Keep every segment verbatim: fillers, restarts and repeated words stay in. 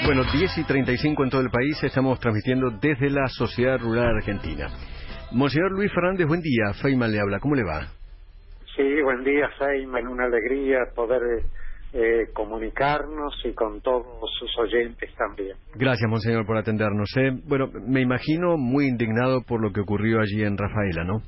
Bueno, diez y treinta y cinco en todo el país, estamos transmitiendo desde la Sociedad Rural Argentina. Monseñor Luis Fernández, buen día, Feynman le habla, ¿cómo le va? Sí, buen día, Feynman, una alegría poder eh, comunicarnos y con todos sus oyentes también. Gracias, Monseñor, por atendernos. ¿eh? Bueno, me imagino muy indignado por lo que ocurrió allí en Rafaela, ¿no?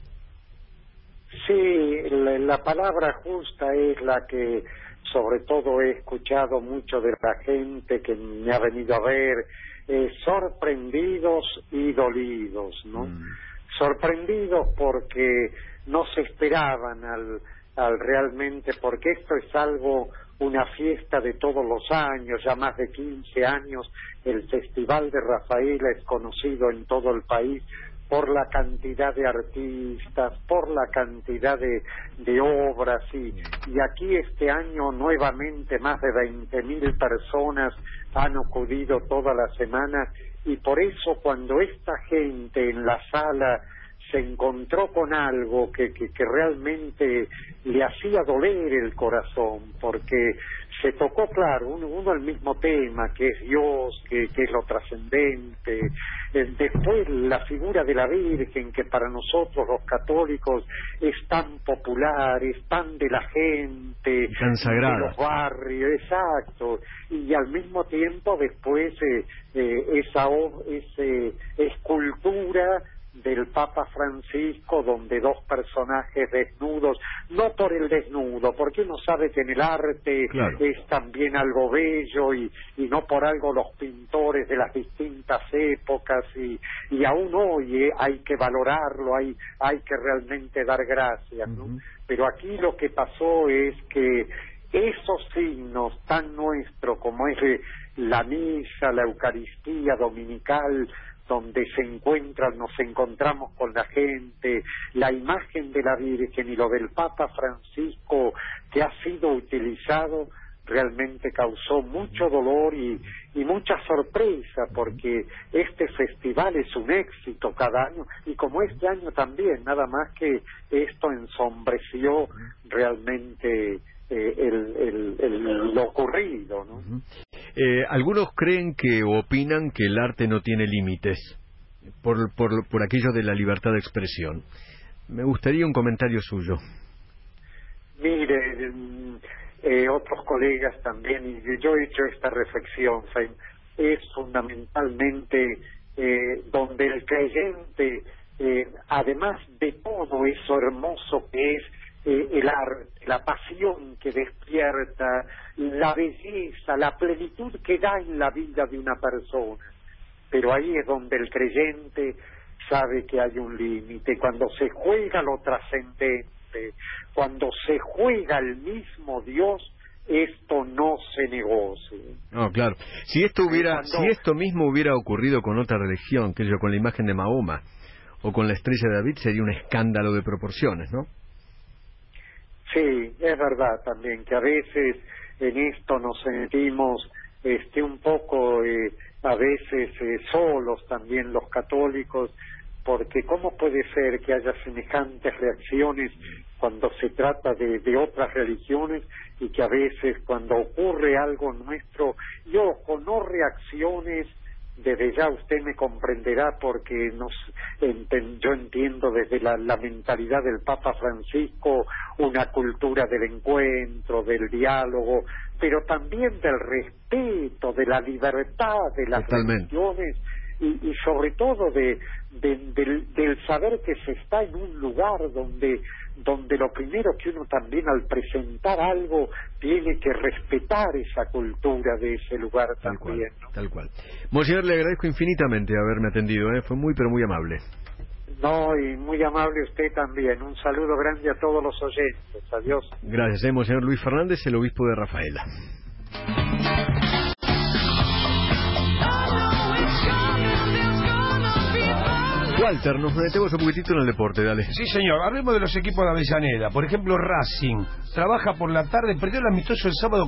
Sí, la, la palabra justa es la que sobre todo he escuchado mucho de la gente que me ha venido a ver, eh, sorprendidos y dolidos, ¿no? Mm. Sorprendidos porque no se esperaban al, al realmente, porque esto es algo, una fiesta de todos los años, ya más de quince años, el Festival de Rafaela es conocido en todo el país por la cantidad de artistas, por la cantidad de, de obras, y, y aquí este año nuevamente más de veinte mil personas han acudido toda la semana, y por eso cuando esta gente en la sala se encontró con algo que, que, que realmente le hacía doler el corazón, porque se tocó, claro, uno, uno el mismo tema, que es Dios, que, que es lo trascendente, eh, después la figura de la Virgen, que para nosotros los católicos es tan popular, es tan de la gente, Tan sagrada. de los barrios, exacto, y al mismo tiempo después eh, eh, esa ese, escultura del Papa Francisco, donde dos personajes desnudos, no por el desnudo, porque uno sabe que en el arte Claro. es también algo bello, y, y no por algo los pintores de las distintas épocas, y, y aún hoy eh, hay que valorarlo, hay, hay que realmente dar gracias, ¿no? Uh-huh. Pero aquí lo que pasó es que esos signos tan nuestros como es eh, la misa, la Eucaristía dominical, donde se encuentran, nos encontramos con la gente, la imagen de la Virgen y lo del Papa Francisco que ha sido utilizado, realmente causó mucho dolor y, y mucha sorpresa, porque este festival es un éxito cada año, y como este año también, nada más que esto ensombreció realmente eh, el, el, el, lo ocurrido, ¿no? Uh-huh. Eh, algunos creen que o opinan que el arte no tiene límites por, por, por aquello de la libertad de expresión. Me gustaría un comentario suyo. Mire, eh, otros colegas también, y yo he hecho esta reflexión, es fundamentalmente eh, donde el creyente, eh, además de todo eso hermoso que es eh, el arte, la pasión que despierta, la belleza, la plenitud que da en la vida de una persona, pero ahí es donde el creyente sabe que hay un límite, cuando se juega lo trascendente, cuando se juega el mismo Dios, esto no se negocia. No, claro. Si esto hubiera, cuando... si esto mismo hubiera ocurrido con otra religión, que yo, con la imagen de Mahoma o con la estrella de David, sería un escándalo de proporciones, ¿no? Sí, es verdad también que a veces en esto nos sentimos este un poco eh, a veces eh, solos también los católicos, porque ¿cómo puede ser que haya semejantes reacciones cuando se trata de, de otras religiones, y que a veces cuando ocurre algo nuestro, y ojo, no reacciones, desde ya usted me comprenderá, porque nos, enten, yo entiendo desde la, la mentalidad del Papa Francisco una cultura del encuentro, del diálogo, pero también del respeto, de la libertad de las Totalmente. religiones, y, y sobre todo de, de, del, del saber que se está en un lugar donde donde lo primero que uno también al presentar algo tiene que respetar esa cultura de ese lugar Tal también, cual, ¿no? tal cual. Monseñor, le agradezco infinitamente haberme atendido, ¿eh? Fue muy, pero muy amable. No, y muy amable usted también. Un saludo grande a todos los oyentes. Adiós. Gracias, ¿eh? Monseñor Luis Fernández, el obispo de Rafaela. Walter, nos metemos un poquitito en el deporte, dale. Sí, señor, hablemos de los equipos de Avellaneda. Por ejemplo, Racing trabaja por la tarde, perdió el amistoso el sábado